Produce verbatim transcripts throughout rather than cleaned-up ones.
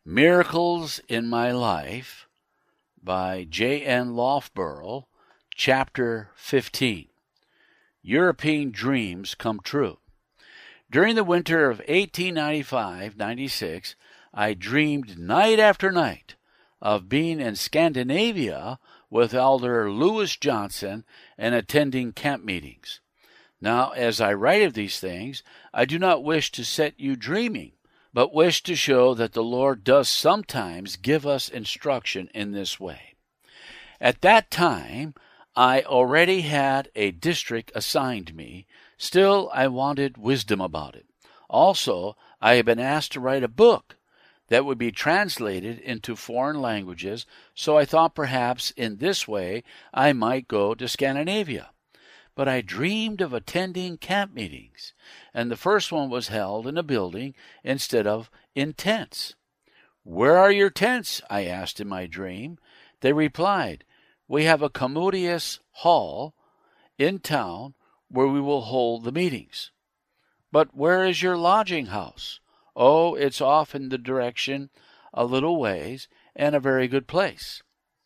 Miracles in My Life by J N Loughborough, Chapter fifteen. European Dreams Come True. During the winter of eighteen ninety-five ninety-six, I dreamed night after night of being in Scandinavia with Elder Lewis Johnson and attending camp meetings. Now, as I write of these things, I do not wish to set you dreaming, but wish to show that the Lord does sometimes give us instruction in this way. At that time, I already had a district assigned me. Still, I wanted wisdom about it. Also, I had been asked to write a book that would be translated into foreign languages, so I thought perhaps in this way I might go to Scandinavia. But I dreamed of attending camp meetings, and the first one was held in a building instead of in tents. "Where are your tents?" I asked in my dream. They replied, "We have a commodious hall in town where we will hold the meetings." "But where is your lodging house?" "Oh, it's off in the direction a little ways, and a very good place."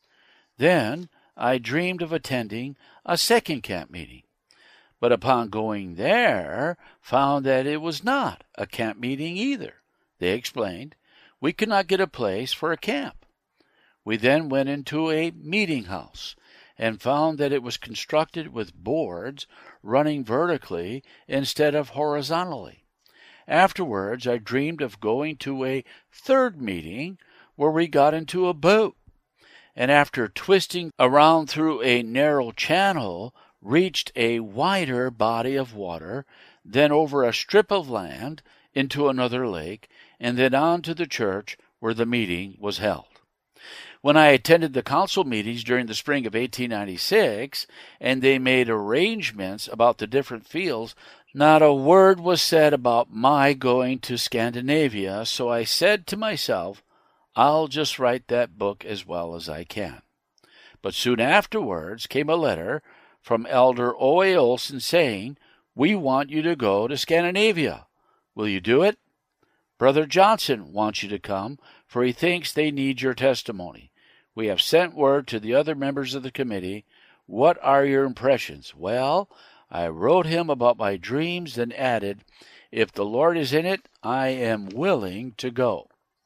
Then I dreamed of attending a second camp meeting, but upon going there, found that it was not a camp meeting either. They explained, we could not get a place for a camp. We then went into a meeting house and found that it was constructed with boards running vertically instead of horizontally. Afterwards, I dreamed of going to a third meeting where we got into a boat, and after twisting around through a narrow channel, reached a wider body of water, then over a strip of land into another lake, and then on to the church where the meeting was held. When I attended the council meetings during the spring of eighteen ninety-six, and they made arrangements about the different fields, not a word was said about my going to Scandinavia, so I said to myself, I'll just write that book as well as I can. But soon afterwards came a letter from Elder O A Olson saying, "We want you to go to Scandinavia. Will you do it? Brother Johnson wants you to come, for he thinks they need your testimony. We have sent word to the other members of the committee. What are your impressions?" Well, I wrote him about my dreams and added, "If the Lord is in it, I am willing to go."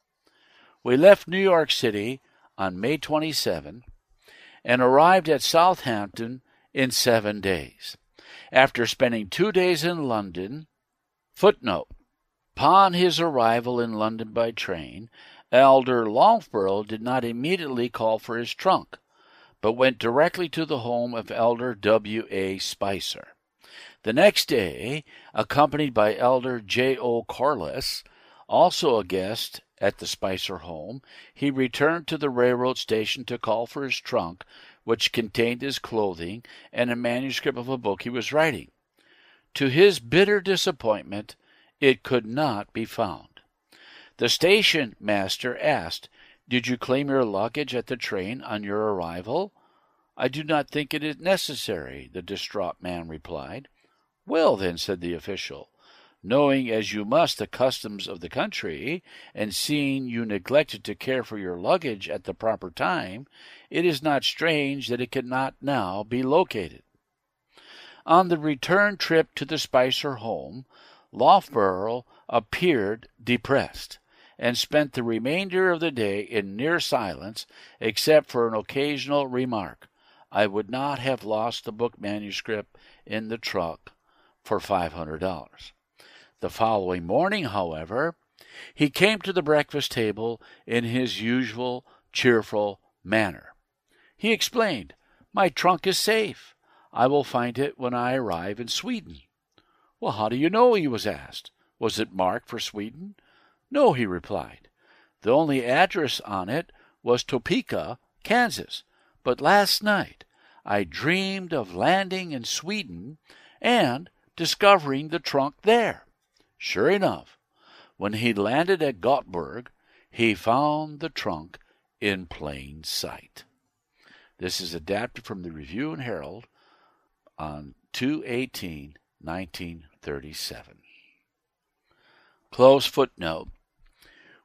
We left New York City on May twenty-seventh and arrived at Southampton in seven days. After spending two days in London, footnote, upon his arrival in London by train, Elder Loughborough did not immediately call for his trunk, but went directly to the home of Elder W A Spicer. The next day, accompanied by Elder J O Corliss, also a guest at the Spicer home, he returned to the railroad station to call for his trunk, which contained his clothing and a manuscript of a book he was writing. To his bitter disappointment, it could not be found. The station master asked, "Did you claim your luggage at the train on your arrival?" "I do not think it is necessary," the distraught man replied. "Well, then," said the official, "knowing as you must the customs of the country, and seeing you neglected to care for your luggage at the proper time, it is not strange that it cannot now be located." On the return trip to the Spicer home, Loughborough appeared depressed, and spent the remainder of the day in near silence, except for an occasional remark, "I would not have lost the book manuscript in the truck for five hundred dollars. The following morning, however, he came to the breakfast table in his usual cheerful manner. He explained, "My trunk is safe. I will find it when I arrive in Sweden." "Well, how do you know?" he was asked. "Was it marked for Sweden?" "No," he replied. "The only address on it was Topeka, Kansas. But last night I dreamed of landing in Sweden and discovering the trunk there." Sure enough, when he landed at Gothenburg, he found the trunk in plain sight. This is adapted from the Review and Herald on two eighteen nineteen thirty-seven. Close footnote.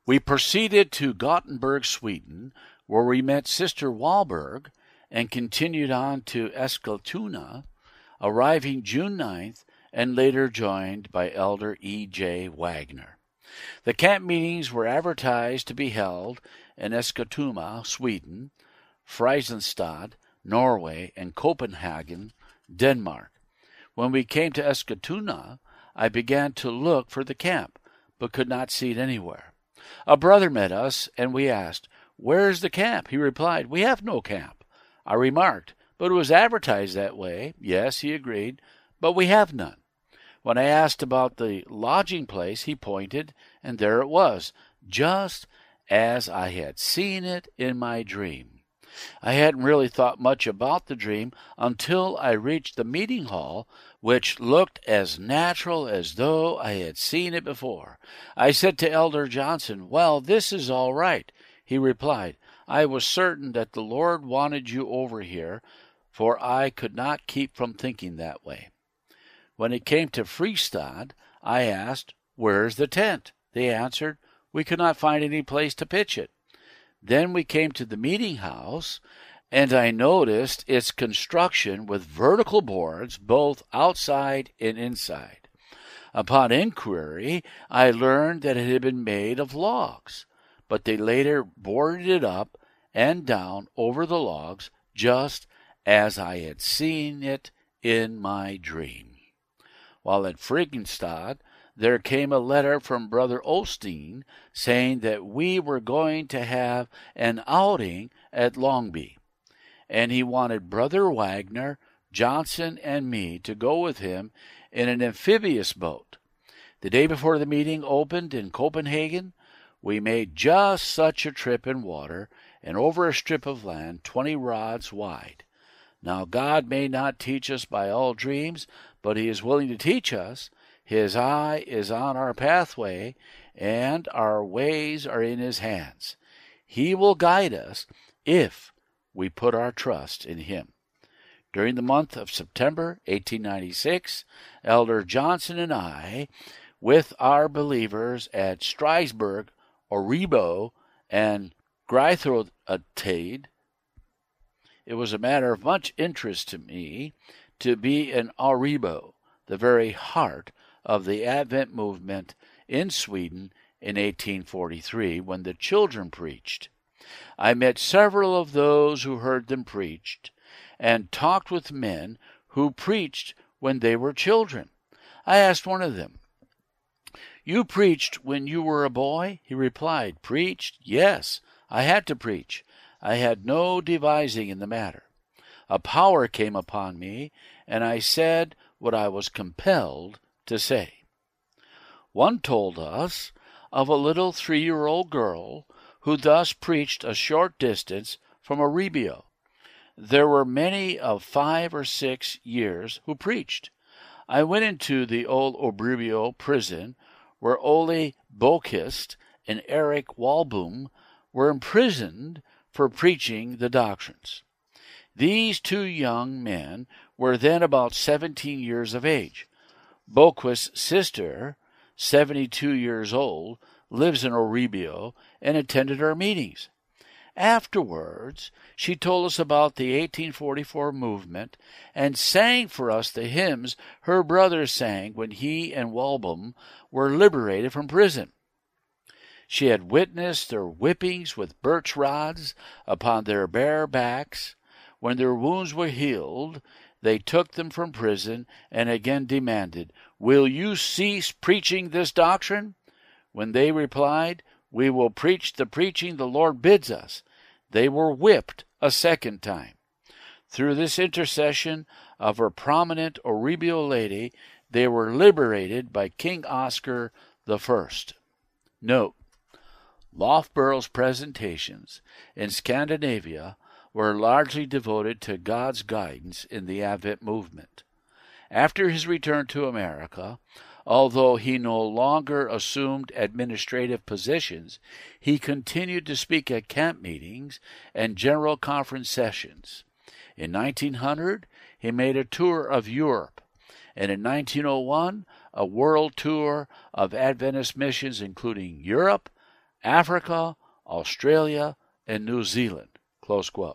We proceeded to Gothenburg, Sweden, where we met Sister Wahlberg, and continued on to Eskilstuna, arriving June ninth, and later joined by Elder E J Wagner. The camp meetings were advertised to be held in Eskilstuna, Sweden, Friesenstad, Norway, and Copenhagen, Denmark. When we came to Eskilstuna, I began to look for the camp, but could not see it anywhere. A brother met us, and we asked, "Where is the camp?" He replied, "We have no camp." I remarked, "But it was advertised that way." "Yes," he agreed, "but we have none." When I asked about the lodging place, he pointed, and there it was, just as I had seen it in my dream. I hadn't really thought much about the dream until I reached the meeting hall, which looked as natural as though I had seen it before. I said to Elder Johnson, "Well, this is all right." He replied, "I was certain that the Lord wanted you over here, for I could not keep from thinking that way." When it came to Friestad, I asked, "Where is the tent?" They answered, "We could not find any place to pitch it." Then we came to the meeting house, and I noticed its construction with vertical boards both outside and inside. Upon inquiry, I learned that it had been made of logs, but they later boarded it up and down over the logs just as I had seen it in my dream. While at Friesenstad, there came a letter from Brother Osteen saying that we were going to have an outing at Longby, and he wanted Brother Wagner, Johnson, and me to go with him in an amphibious boat. The day before the meeting opened in Copenhagen, we made just such a trip in water and over a strip of land twenty rods wide. Now God may not teach us by all dreams, but he is willing to teach us. His eye is on our pathway, and our ways are in his hands. He will guide us if we put our trust in him. During the month of September eighteen ninety-six, Elder Johnson and I, with our believers at Strasbourg, Oribo, and Greithotate, it was a matter of much interest to me to be in Oribo, the very heart of the Advent movement in Sweden in eighteen forty-three, when the children preached. I met several of those who heard them preached, and talked with men who preached when they were children. I asked one of them, "You preached when you were a boy?" He replied, "Preached? Yes, I had to preach. I had no devising in the matter. A power came upon me, and I said what I was compelled to say." One told us of a little three-year-old girl who thus preached a short distance from Oribo. There were many of five or six years who preached. I went into the old Oribo prison where Ole Bokist and Eric Walboom were imprisoned for preaching the doctrines. These two young men were then about seventeen years of age. Bokist's sister, seventy-two years old, lives in Oribo and attended our meetings. Afterwards, she told us about the eighteen forty-four movement and sang for us the hymns her brother sang when he and Walboom were liberated from prison. She had witnessed their whippings with birch rods upon their bare backs. When their wounds were healed, they took them from prison and again demanded, "Will you cease preaching this doctrine?" When they replied, "We will preach the preaching the Lord bids us," they were whipped a second time. Through this intercession of a prominent Oribo lady, they were liberated by King Oscar the First. Note: Loughborough's presentations in Scandinavia were largely devoted to God's guidance in the Advent movement. After his return to America, although he no longer assumed administrative positions, he continued to speak at camp meetings and general conference sessions. In nineteen hundred, he made a tour of Europe, and in nineteen oh one, a world tour of Adventist missions including Europe, Africa, Australia, and New Zealand. Close quote.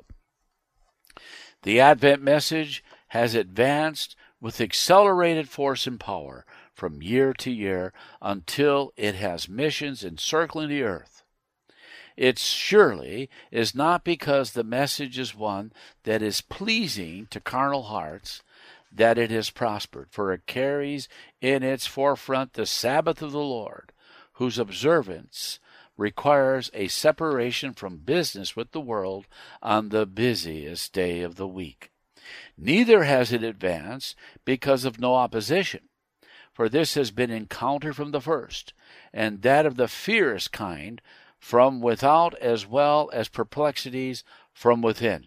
The Advent message has advanced with accelerated force and power from year to year until it has missions encircling the earth. It surely is not because the message is one that is pleasing to carnal hearts that it has prospered, for it carries in its forefront the Sabbath of the Lord, whose observance requires a separation from business with the world on the busiest day of the week. Neither has it advanced because of no opposition, for this has been encountered from the first, and that of the fierce kind, from without as well as perplexities from within.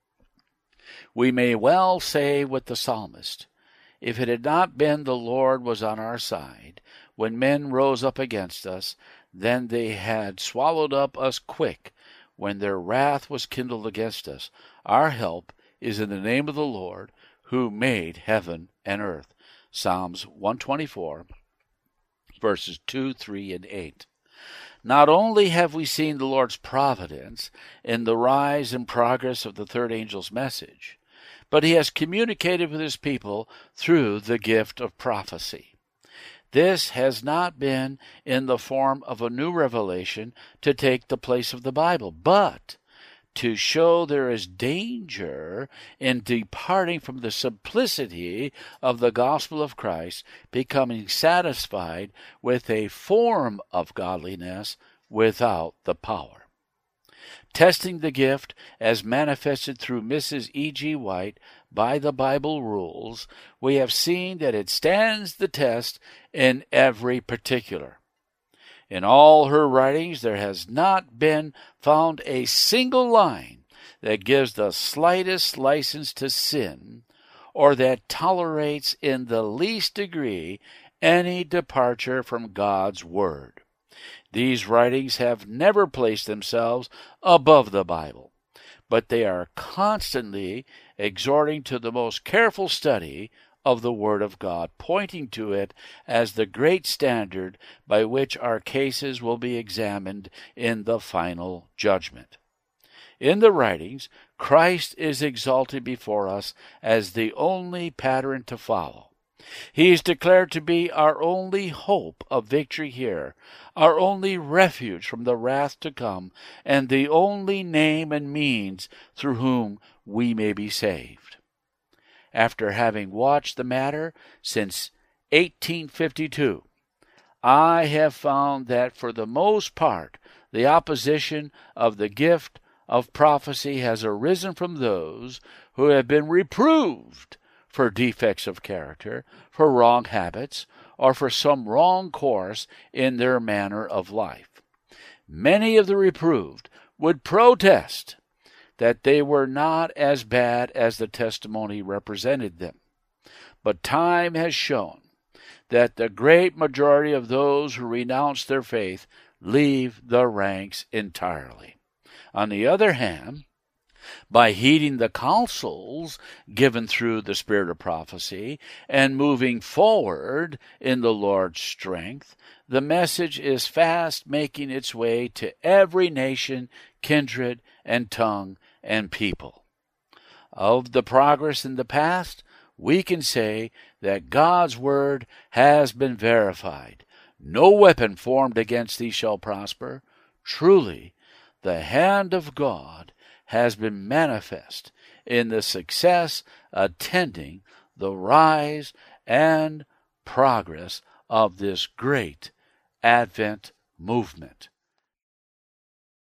We may well say with the psalmist, "If it had not been the Lord was on our side, when men rose up against us, then they had swallowed up us quick, when their wrath was kindled against us. Our help is in the name of the Lord, who made heaven and earth." Psalms one twenty-four, verses two, three, and eight. Not only have we seen the Lord's providence in the rise and progress of the third angel's message, but he has communicated with his people through the gift of prophecy. This has not been in the form of a new revelation to take the place of the Bible, but to show there is danger in departing from the simplicity of the gospel of Christ, becoming satisfied with a form of godliness without the power. Testing the gift as manifested through Missus E G White by the Bible rules, we have seen that it stands the test in every particular. In all her writings, there has not been found a single line that gives the slightest license to sin, or that tolerates in the least degree any departure from God's Word. These writings have never placed themselves above the Bible, but they are constantly exhorting to the most careful study of the Word of God, pointing to it as the great standard by which our cases will be examined in the final judgment. In the writings, Christ is exalted before us as the only pattern to follow. He is declared to be our only hope of victory here, our only refuge from the wrath to come, and the only name and means through whom we may be saved. After having watched the matter since eighteen fifty-two, I have found that for the most part the opposition of the gift of prophecy has arisen from those who have been reproved for defects of character, for wrong habits, or for some wrong course in their manner of life. Many of the reproved would protest that they were not as bad as the testimony represented them. But time has shown that the great majority of those who renounce their faith leave the ranks entirely. On the other hand, by heeding the counsels given through the spirit of prophecy and moving forward in the Lord's strength, the message is fast making its way to every nation, kindred, and tongue and people. Of the progress in the past, we can say that God's word has been verified. No weapon formed against thee shall prosper. Truly, the hand of God has been manifest in the success attending the rise and progress of this great Advent movement.